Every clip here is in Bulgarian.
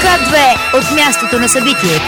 2 от мястото на събитието.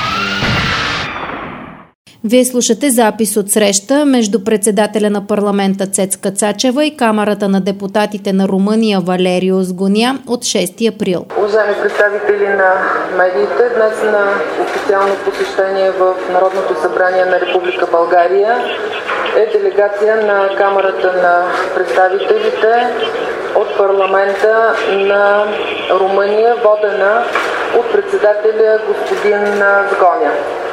Вие слушате запис от среща между председателя на парламента Цецка Цачева и Камарата на депутатите на Румъния Валерио Сгоня от 6 април. Уважаеми представители на медиите, днес на официално посещение в Народното събрание на Република България е делегация на Камарата на представителите от парламента на Румъния, водена от председателя господин Сгоня.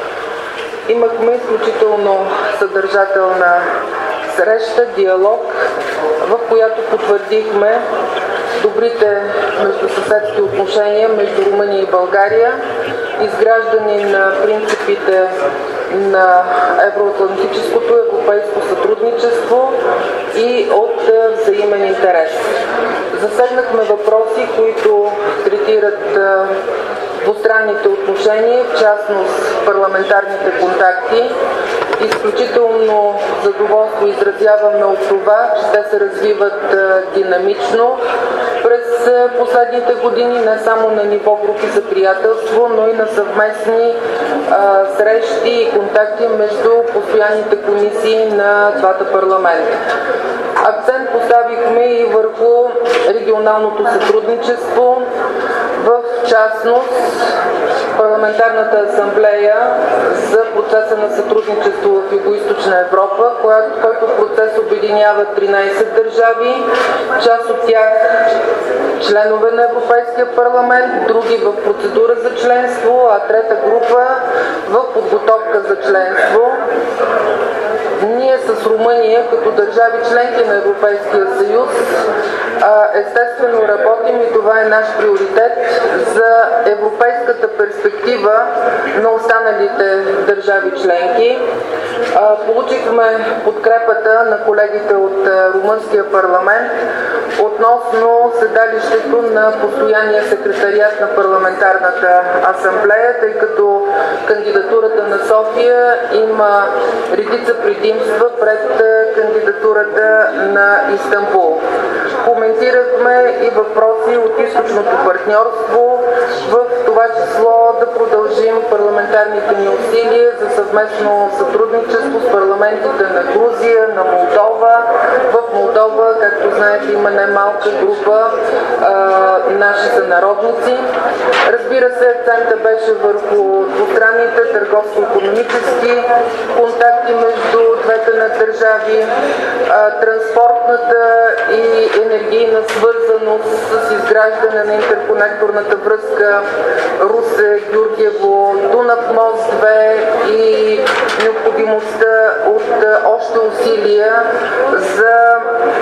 Имахме изключително съдържателна среща, диалог, в която потвърдихме добрите междусъседски отношения между Румъния и България, изграждане на принципите на евроатлантическото европейско сътрудничество и от взаимен интерес. Засегнахме въпроси, които третират двустранните отношения, в частност парламентарните контакти. Изключително задоволство изразяваме от това, че те се развиват динамично през последните години, не само на ниво групи за приятелство, но и на съвместни срещи и контакти между постоянните комисии на двата парламента. Акцент поставихме и върху регионалното сътрудничество, в частност Парламентарната асамблея за процеса на сътрудничество в Югоизточна Европа, който процес обединява 13 държави, част от тях членове на Европейския парламент, други в процедура за членство, а трета група в подготовка за членство. Ние с Румъния, като държави членки на Европейския съюз, естествено работим и това е наш приоритет за европейската перспектива на останалите държави членки. Получихме подкрепата на колегите от Румънския парламент относно седалището на постоянния секретариат на Парламентарната асамблея, тъй като кандидатурата на София има редица предимства пред кандидатурата на Истанбул. Коментирахме и въпроси от източното партньорство, в това число да продължим парламентарните ни усилия за съвместно сътрудничество с парламентите на Грузия, на Молдова. В Молдова, както знаете, има немалка група наши сънародници. Разбира се, акцента беше върху двустранните търговско-икономически контакти между двете на държави, транспортната и енергийна свързаност с изграждане на интерконекторната връзка Русе-Гюргево, Дунав мост 2 и необходимостта от още усилия за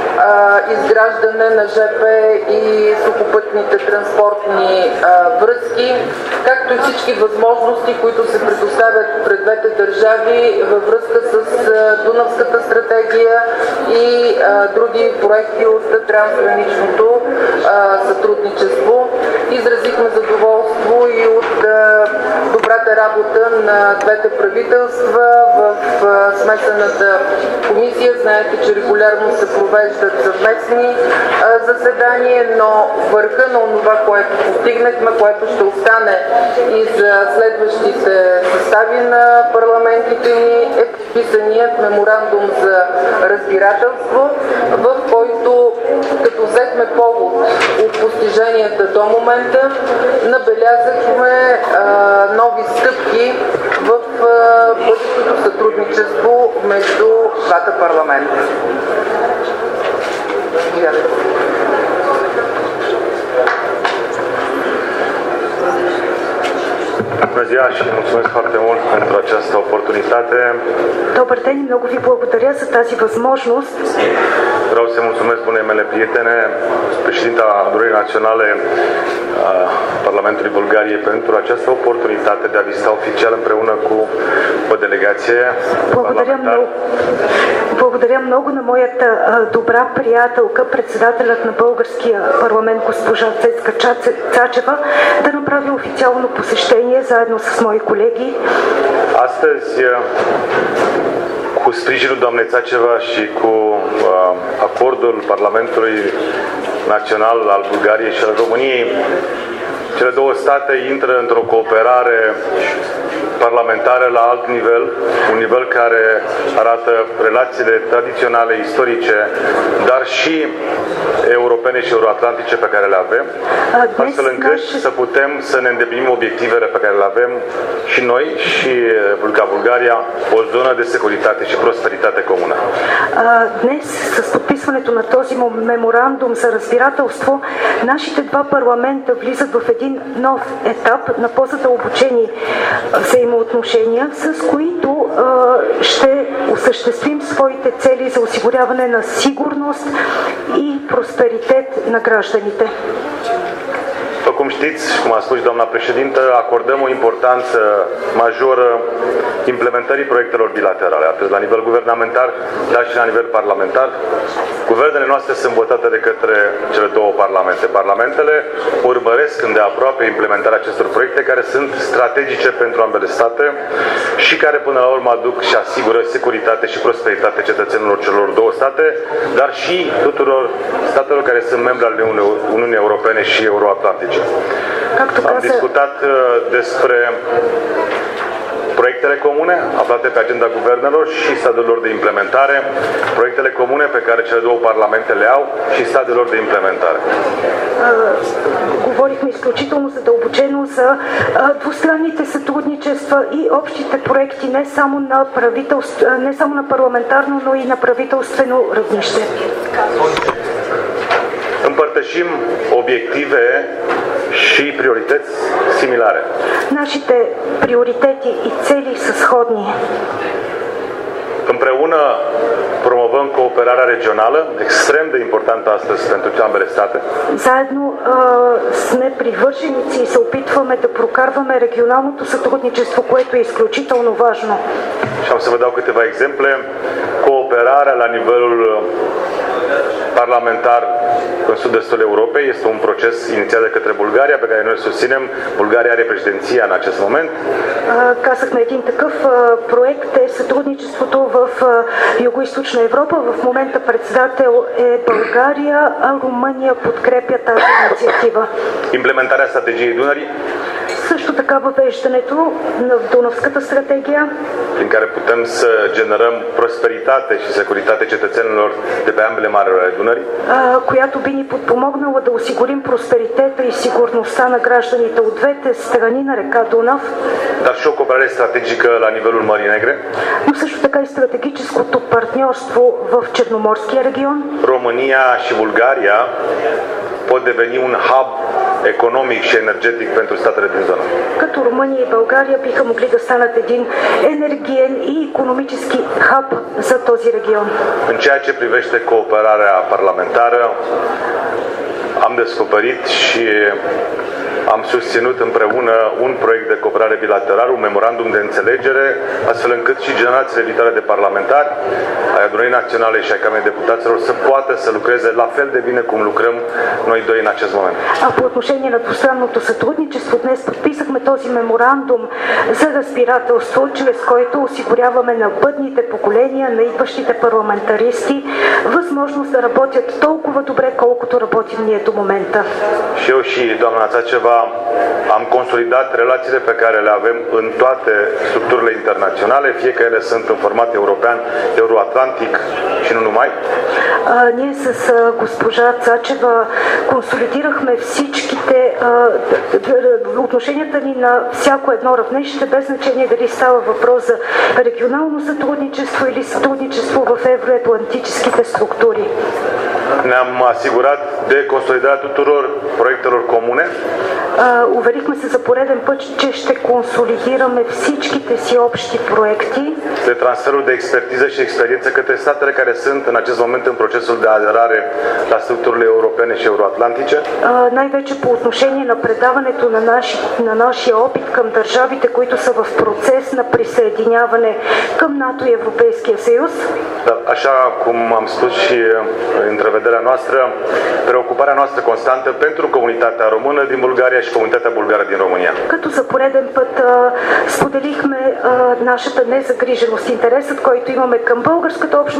изграждане на ЖП и сухопътните транспортни връзки, както и всички възможности, които се предоставят пред двете държави във връзка с Дунавската стратегия и други проекти от трансграничното сътрудничество. Изразихме задоволство и от добрата работа на двете правителства в смесената комисия. Знаете, че регулярно се провеждат съвместни заседания, но върха на това, което постигнахме, което ще остане и за следващите състави на парламентите ни, е подписаният меморандум за разбирателство, в който, като взехме повод от постиженията до момента, набелязахме нови стъпки в бъдещото сътрудничество между двата парламента. Bună ziua și mulțumesc foarte mult pentru această oportunitate. Добър ден и много ви благодаря за тази възможност. Vreau să mulțumesc bunei mele prietene, președinta Adunării Naționale a Parlamentului Bulgariei, pentru această oportunitate de a vizita oficial împreună cu o delegație parlamentară. Благодаря много на моята добра приятелка, председателят на българския парламент госпожа Цецка Цачева, да направи официално посещение заедно с мои колеги. Astăzi, cu sprijinul doamnei Țaceva și cu acordul Parlamentului Național al Bulgariei și al României, Cele două state intră într-o cooperare parlamentară la alt nivel, un nivel care arată relațiile tradiționale, istorice, dar și europene și euroatlantice pe care le avem, astfel încât să putem să ne îndeplinim obiectivele pe care le avem și noi și Republica Bulgaria, o zonă de securitate și prosperitate comună. Днес с подписването на този меморандум за разбирателство нашите два парламента влизат в един нов етап на по-задълбочени взаимоотношения, с които ще осъществим своите цели за осигуряване на сигурност и просперитет на гражданите. După cum știți, cum a spus și doamna președintă, acordăm o importanță majoră implementării proiectelor bilaterale, atât la nivel guvernamental, dar și la nivel parlamentar. Guvernele noastre sunt votate de către cele două parlamente. Parlamentele urmăresc îndeaproape implementarea acestor proiecte care sunt strategice pentru ambele state și care până la urmă aduc și asigură securitate și prosperitate cetățenilor celor două state, dar și tuturor statelor care sunt membri ale Uniunii Europene și euroatlantice. Am discutat despre proiectele comune aflate pe agenda guvernelor și stadiilor de implementare, proiectele comune pe care cele două parlamente le au și stadiilor de implementare. Говорихме изключително задълбочено за двустранните сътрудничества и общите проекти не само на парламентарно, но и на правителствено равнище. Împărtășim obiective și priorități similare. Нашите приоритети и цели са сходни. Împreună promovăm cooperarea regională, extrem de importantă astăzi pentru ambele state. Заедно сме привърженици и се опитваме да прокарваме регионалното сътрудничество, което е изключително важно. Și am să vă dau câteva exemple. Cooperarea la nivelul parlamentar în sud-estul Europei este un proces inițiat de către Bulgaria, pe care noi îl susținem. Bulgaria are președinția în acest moment. Казахме един такъв проект е сътрудничеството в Юго-Източна Европа. В момента председател е България, а Румъния подкрепя тази инициатива. Implementarea strategiei Dunării. Също така въвеждането на Дунавската стратегия, prin care putem să generăm prosperitate și securitate cetățenilor de pe ambele marele ale Dunării. Която би ни подпомогнала да осигурим просперитета и сигурността на гражданите от двете страни на река Дунав. Dar și o cooperare strategică la nivelul Mării Negre. Но също така и стратегическото партньорство в Черноморския регион. România și Bulgaria pot deveni un hub economic și energetic pentru statele din zonă. Като Румъния и България биха могли да станат един енергиен и икономически хаб за този регион. În ceea ce privește cooperarea parlamentară, am descoperit și am susținut împreună un proiect de cooperare bilateral, un memorandum de înțelegere, astfel încât și generațiile viitoare de parlamentari ai Adunării Naționale și ai Camerei Deputaților să poată să lucreze la fel de bine cum lucrăm noi doi în acest moment. По отношение на двустранното сътрудничество, днес подписахме този меморандум за разбирателство, чрез който осигуряваме на бъдните поколения, на идващите парламентаристи, възможност да работят толкова добре, колкото работим ние до момента. Și eu și doamna Țaceva am consolidat relațiile pe care le avem în toate structurile internaționale, fie că ele sunt în format european, euroatlantic și nu numai. Ние с госпожа Цачева консолидирахме всичките отношенията ни на всяко едно равнище, без значение дали става въпрос за регионално сътрудничество или сътрудничество в евроатлантическите структури. Ne-am asigurat de consolidarea tuturor proiectelor comune. Уверихме се за пореден път, че ще консолидираме всичките си общи проекти. De transferul de expertiză și experiență către statele care sunt în acest moment în procesul de aderare la structurile europene și euroatlantice. Най-вече по отношение на предаването на нашия опит към държавите, които са в процес на присъединяване към НАТО и Европейския съюз. Așa cum am spus și în întrevederea noastră, preocuparea noastră constantă pentru comunitatea română din Bulgaria și comunitatea bulgară din România. Като за пореден път споделихме нашата незагриженост, интересът, който имаме към българската общност в Румъния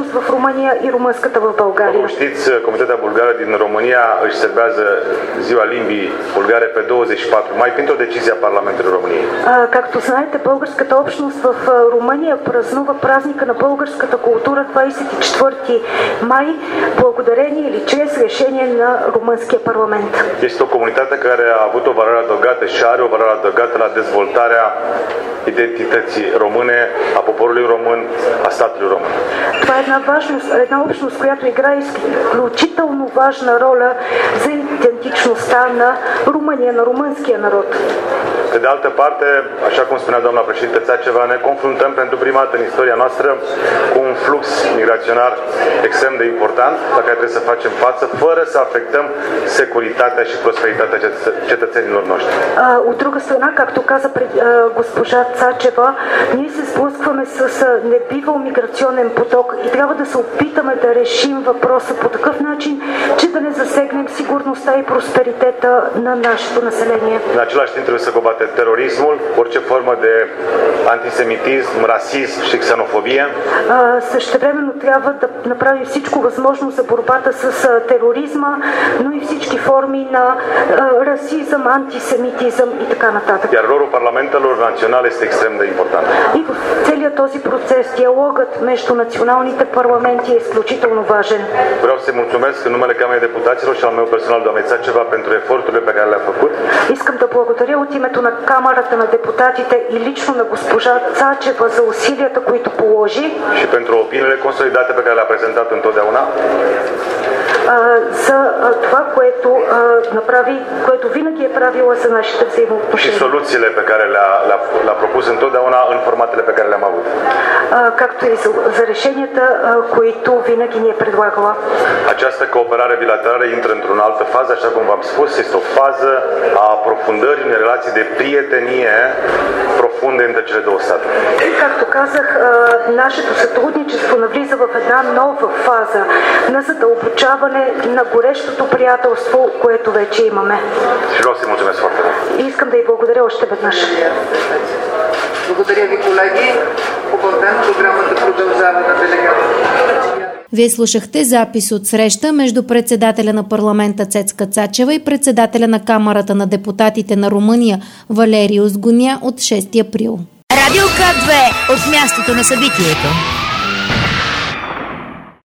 Румъния и румънската в България. Cum știți, Comunitatea Bulgară din România își serbează Ziua Limbii Bulgare pe 24 mai printr-o decizie a Parlamentului României. Както знаете, българската общност в Румъния празнува празника на българската култура 24 май, благодарение или чрез решение на румънския парламент. Este o comunitate care a avut o valoare adăugată și are o valoare adăugată la dezvoltarea identității române, a poporului român, a statului român. Това е една общност, която играе изключително важна роля за идентичността на Румъния, на румънския народ. Pe de altă parte, așa cum spunea doamna președinte Țaceva, ne confruntăm pentru prima dată în istoria noastră cu un flux migraționar extrem de important la care trebuie să facem față, fără să afectăm securitatea și prosperitatea cetățenilor noștri. От друга страна, както каза госпожа Цачева, ние се сблъскваме с небивал миграционен поток и трябва да се опитаме да решим въпроса по такъв начин, че да не засегнем сигурността и просперитета на нашето население. În același timp trebuie să combatem terorismul, orice formă de antisemitism, расизм și xenofobie. Същевременно трябва да направим всичко възможно за борбата с тероризма, но и всички форми на расизъм, антисемитизъм и така нататък. Iar rolul parlamentelor naționale este extrem de important. И в целият този процес диалогът между националните парламенти е изключително важен. Vreau să-i mulțumesc în numele Camerei Deputaților și al meu personal, doamnei Țaceva, pentru eforturile pe care le-a făcut. Искам да благодаря от името на Камарата на депутатите и лично на госпожа Цачева за усилията, които положи. Și pentru opiniile consolidate pe care le-a prezentat întotdeauna. За това, което винаги е правила за нашите взаимоотношения. Și soluțiile pe care le-a propus întotdeauna în formatele pe care le-am avut. Както и за решенията, които винаги ни е предлагала. Această cooperare bilaterală intră într-o altă fază, așa cum v-am spus, este o fază a aprofundării unei relații de prietenie profunde între cele două state. Както казах, нашето сътрудничество навлиза в една нова фаза на задълбочаване на горещото приятелство, което вече имаме. Și vreau să-i mulțumesc foarte mult. И искам да й благодаря още веднъж. Благодаря ви, колеги. Хубав ден. Програмата продължава на делегация. Вие слушахте запис от среща между председателя на парламента Цецка Цачева и председателя на Камарата на депутатите на Румъния Валериус Гоня от 6 април. Радио К2 от мястото на събитието.